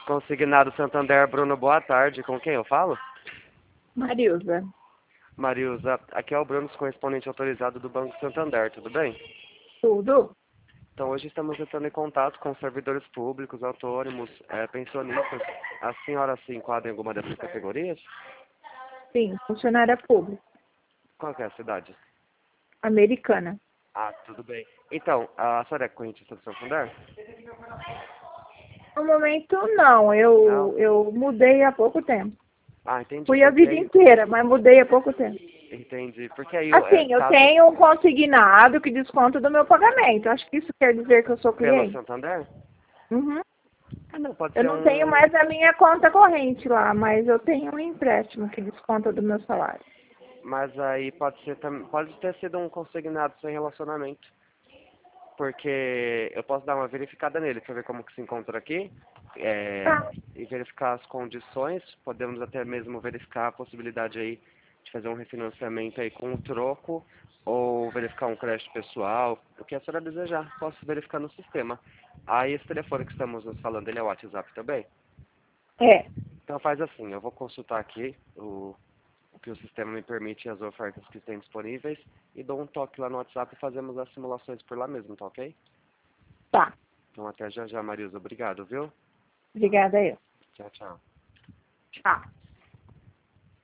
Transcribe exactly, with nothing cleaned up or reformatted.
Consignado Santander, Bruno, boa tarde. Com quem eu falo? Marilza. Marilza, aqui é o Bruno, correspondente autorizado do Banco Santander, tudo bem? Tudo? Então hoje estamos entrando em contato com servidores públicos, autônomos, é, pensionistas. A senhora se enquadra em alguma dessas categorias? Sim, funcionária pública. Qual que é a cidade? Americana. Ah, tudo bem. Então, a senhora é correntista do Santander? No momento, não. Eu, Não? eu mudei há pouco tempo. Ah, entendi. Fui a Porque vida aí... inteira, mas mudei há pouco tempo. Entendi. Porque aí, eu, é, Assim, eu caso... tenho um consignado que desconta do meu pagamento. Acho que isso quer dizer que eu sou Pelo cliente. Santander? Uhum. Ah, não, pode Eu ser não tenho um... mais a minha conta corrente lá, mas eu tenho um empréstimo que desconta do meu salário. Mas aí pode ser também... Pode ter sido um consignado sem relacionamento. Porque eu posso dar uma verificada nele para ver como que se encontra aqui. É, Tá. e verificar as condições. Podemos até mesmo verificar a possibilidade aí de fazer um refinanciamento aí com um troco ou verificar um crédito pessoal, o que a senhora desejar. Posso verificar no sistema. Aí esse telefone que estamos nos falando, ele é o WhatsApp também? É. Então faz assim, eu vou consultar aqui o, o que o sistema me permite e as ofertas que tem disponíveis e dou um toque lá no WhatsApp e fazemos as simulações por lá mesmo, tá ok? Tá. Então até já já, Marisa. Obrigado, viu? Obrigada eu. Tchau, tchau. Tchau.